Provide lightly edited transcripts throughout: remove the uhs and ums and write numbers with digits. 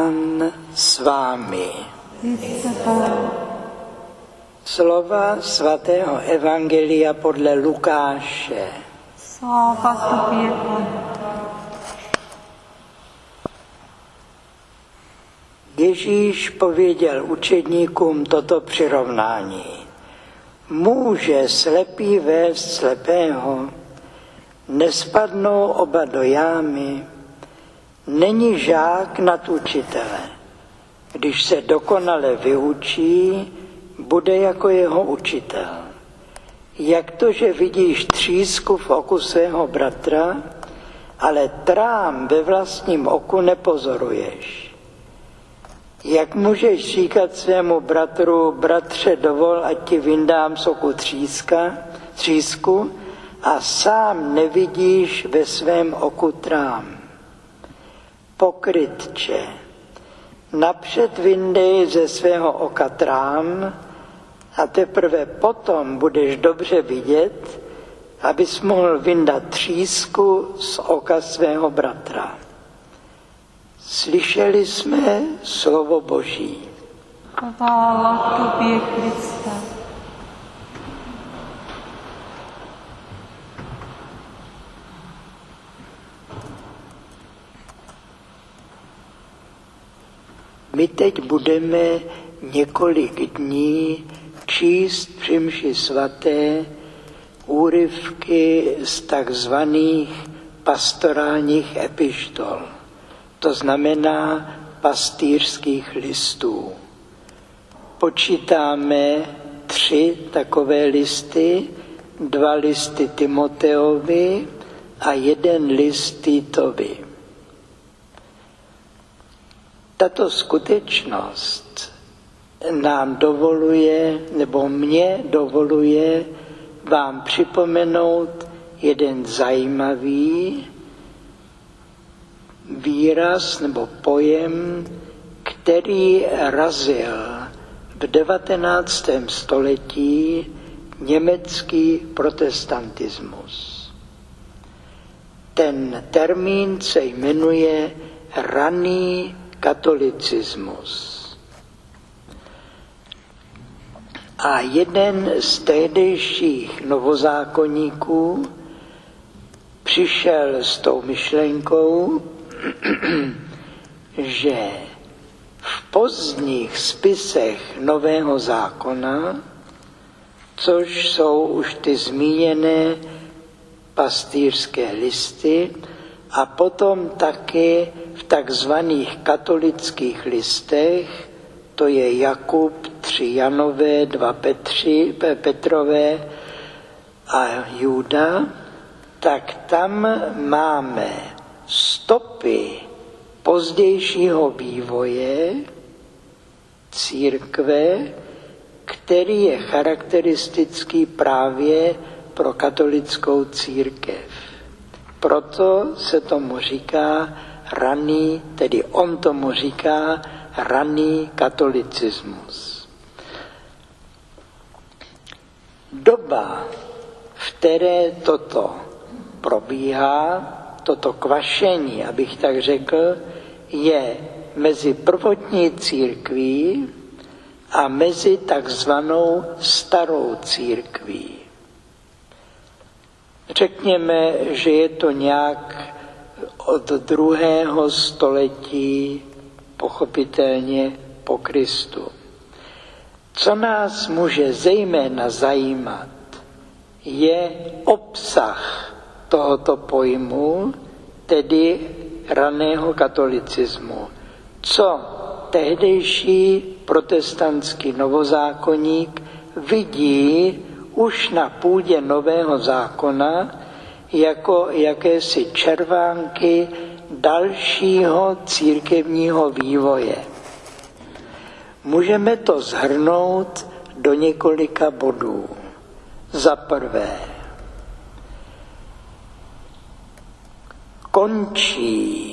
Pán s vámi. Slova svatého Evangelia podle Lukáše. Sláva tobě, Pane. Ježíš pověděl učedníkům toto přirovnání. Může slepý vést slepého, nespadnou oba do jámy, není žák nad učitele. Když se dokonale vyučí, bude jako jeho učitel. Jak to, že vidíš třísku v oku svého bratra, ale trám ve vlastním oku nepozoruješ? Jak můžeš říkat svému bratru, bratře, dovol, ať ti vyndám z oku třísku, a sám nevidíš ve svém oku trám? Pokrytče, napřed vyndej ze svého oka trám a teprve potom budeš dobře vidět, abys mohl vyndat třísku z oka svého bratra. Slyšeli jsme slovo Boží. Chvála tobě, Kriste. My teď budeme několik dní číst při mši svaté úryvky z takzvaných pastorálních epištol. To znamená pastýřských listů. Počítáme 3 takové listy, 2 listy Timoteovi a 1 list Titovi. Tato skutečnost nám dovoluje, nebo mě dovoluje vám připomenout jeden zajímavý výraz nebo pojem, který razil v 19. století německý protestantismus. Ten termín se jmenuje raný katolicismus. A jeden z tehdejších novozákonníků přišel s tou myšlenkou, že v pozdních spisech Nového zákona, což jsou už ty zmíněné pastýřské listy, a potom taky v takzvaných katolických listech, to je Jakub, 3 Janové, 2 Petrové a Juda, tak tam máme stopy pozdějšího vývoje církve, který je charakteristický právě pro katolickou církev. Proto se tomu říká raný, tedy on tomu říká raný katolicismus. Doba, v které toto probíhá, toto kvašení, abych tak řekl, je mezi prvotní církví a mezi takzvanou starou církví. Řekněme, že je to nějak od 2. století, pochopitelně po Kristu. Co nás může zejména zajímat, je obsah tohoto pojmu, tedy raného katolicismu. Co tehdejší protestantský novozákonník vidí už na půdě Nového zákona jako jakési červánky dalšího církevního vývoje. Můžeme to shrnout do několika bodů. Za prvé, končí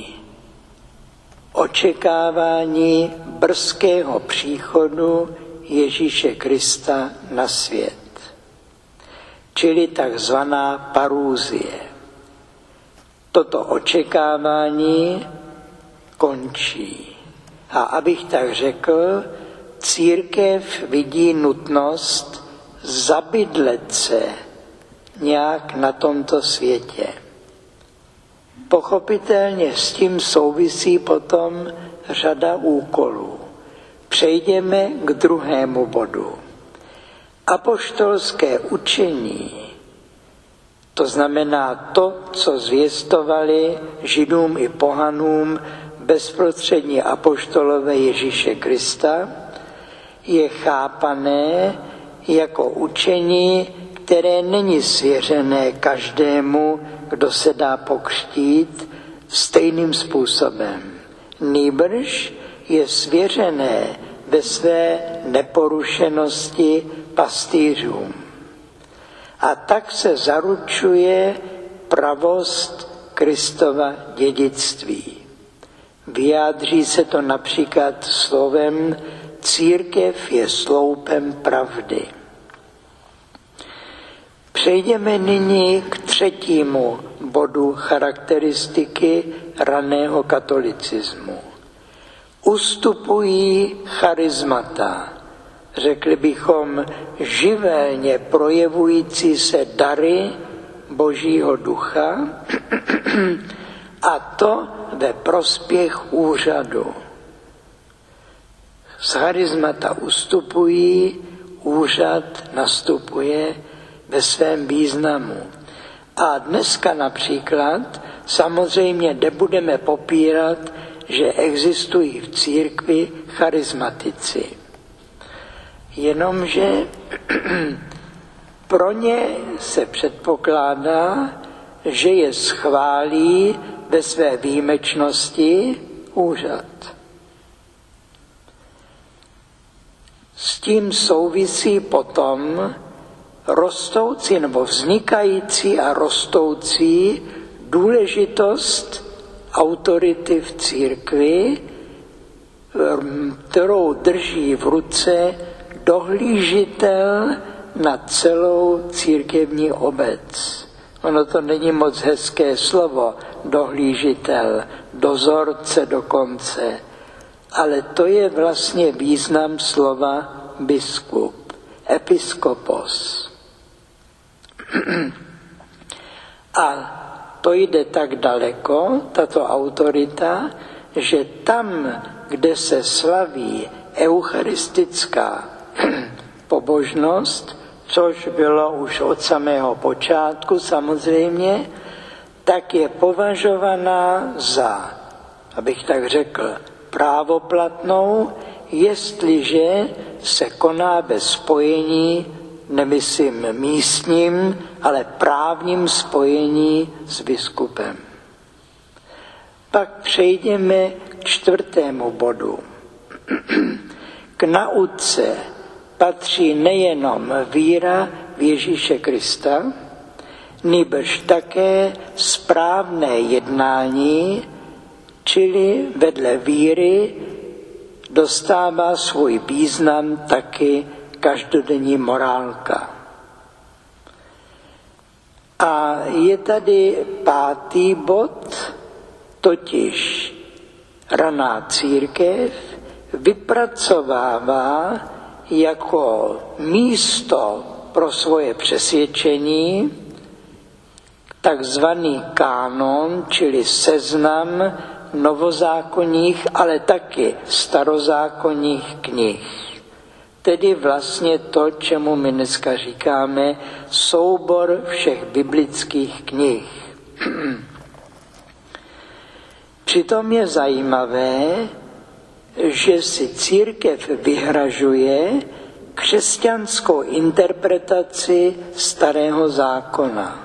očekávání brzkého příchodu Ježíše Krista na svět, čili takzvaná parúzie. Toto očekávání končí. A abych tak řekl, církev vidí nutnost zabydlet se nějak na tomto světě. Pochopitelně s tím souvisí potom řada úkolů. Přejdeme k druhému bodu. Apoštolské učení, to znamená to, co zvěstovali Židům i pohanům bezprostřední apoštolové Ježíše Krista, je chápané jako učení, které není svěřené každému, kdo se dá pokřtít stejným způsobem. Nýbrž je svěřené ve své neporušenosti pastýřům. A tak se zaručuje pravost Kristova dědictví. Vyjádří se to například slovem církev je sloupem pravdy. Přejdeme nyní k třetímu bodu charakteristiky raného katolicismu. Ustupují charismata, řekli bychom živelně projevující se dary Božího ducha, a to ve prospěch úřadu. Z charismata ustupují, úřad nastupuje ve svém významu. A dneska například samozřejmě nebudeme popírat, že existují v církvi charismatici. Jenomže pro ně se předpokládá, že je schválí ve své výjimečnosti úřad. S tím souvisí potom rostoucí nebo vznikající a rostoucí důležitost autority v církvi, kterou drží v ruce dohlížitel na celou církevní obec. Ono to není moc hezké slovo, dohlížitel, dozorce dokonce, ale to je vlastně význam slova biskup, episkopos. A to jde tak daleko, tato autorita, že tam, kde se slaví eucharistická pobožnost, což bylo už od samého počátku samozřejmě, tak je považovaná za, abych tak řekl, právoplatnou, jestliže se koná ve spojení, nemyslím místním, ale právním spojení s biskupem. Pak přejdeme k čtvrtému bodu. K nauce patří nejenom víra v Ježíše Krista, nýbrž také správné jednání, čili vedle víry dostává svůj význam taky každodenní morálka. A je tady pátý bod, totiž raná církev vypracovává jako místo pro svoje přesvědčení takzvaný kánon, čili seznam novozákonních, ale taky starozákonních knih. Tedy vlastně to, čemu my dneska říkáme soubor všech biblických knih. Přitom je zajímavé, že si církev vyhražuje křesťanskou interpretaci Starého zákona.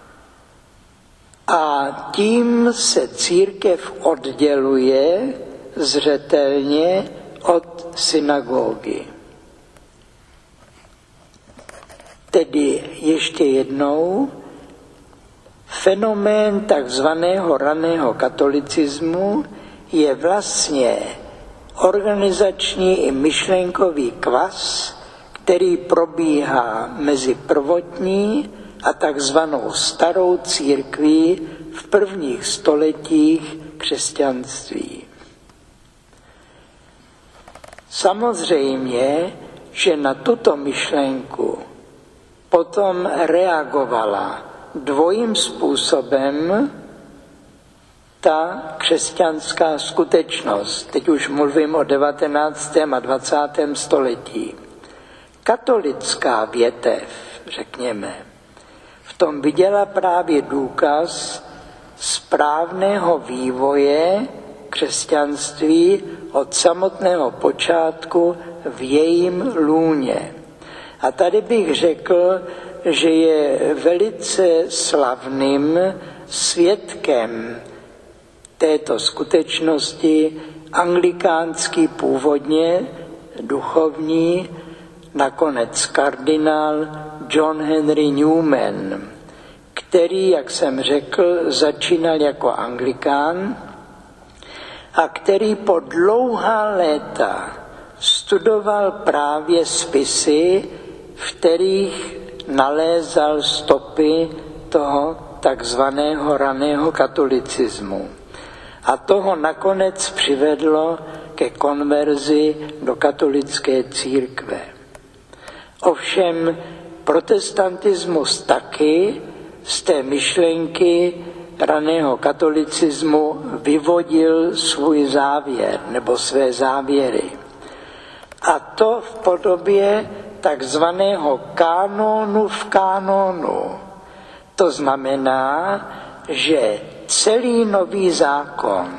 A tím se církev odděluje zřetelně od synagogy. Tedy ještě jednou, fenomén takzvaného raného katolicismu je vlastně organizační i myšlenkový kvas, který probíhá mezi prvotní a takzvanou starou církví v prvních stoletích křesťanství. Samozřejmě, že na tuto myšlenku potom reagovala dvojím způsobem ta křesťanská skutečnost. Teď už mluvím o 19. a 20. století. Katolická větev, řekněme, v tom viděla právě důkaz správného vývoje křesťanství od samotného počátku v jejím lůně. A tady bych řekl, že je velice slavným svědkem této skutečnosti anglikánský původně duchovní, nakonec kardinál John Henry Newman, který, jak jsem řekl, začínal jako anglikán a který po dlouhá léta studoval právě spisy, v kterých nalézal stopy toho takzvaného raného katolicismu. A toho nakonec přivedlo ke konverzi do katolické církve. Ovšem protestantismus taky z té myšlenky raného katolicismu vyvodil svůj závěr nebo své závěry. A to v podobě takzvaného kánonu v kánonu. To znamená, že celý Nový zákon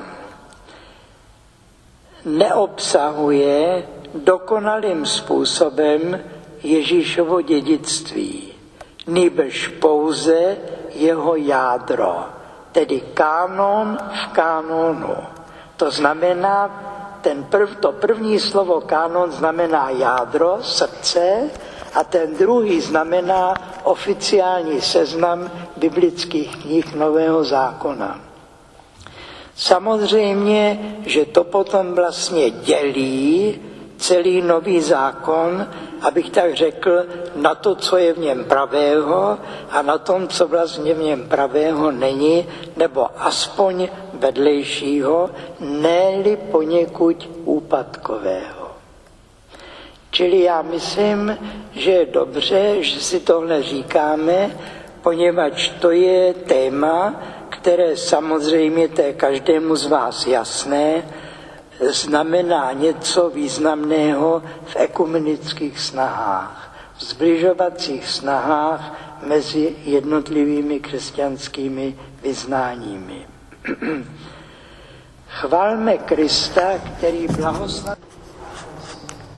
neobsahuje dokonalým způsobem Ježíšovo dědictví, nýbrž pouze jeho jádro, tedy kánon v kánonu. To znamená, to první slovo kánon znamená jádro, srdce, a ten druhý znamená oficiální seznam biblických knih Nového zákona. Samozřejmě, že to potom vlastně dělí celý Nový zákon, abych tak řekl, na to, co je v něm pravého a na tom, co vlastně v něm pravého není, nebo aspoň vedlejšího, ne-li poněkud úpadkového. Čili já myslím, že je dobře, že si tohle říkáme, poněvadž to je téma, které samozřejmě, to je každému z vás jasné, znamená něco významného v ekumenických snahách, v zbližovacích snahách mezi jednotlivými křesťanskými vyznáními. Chvalme Krista, který blahoslaví.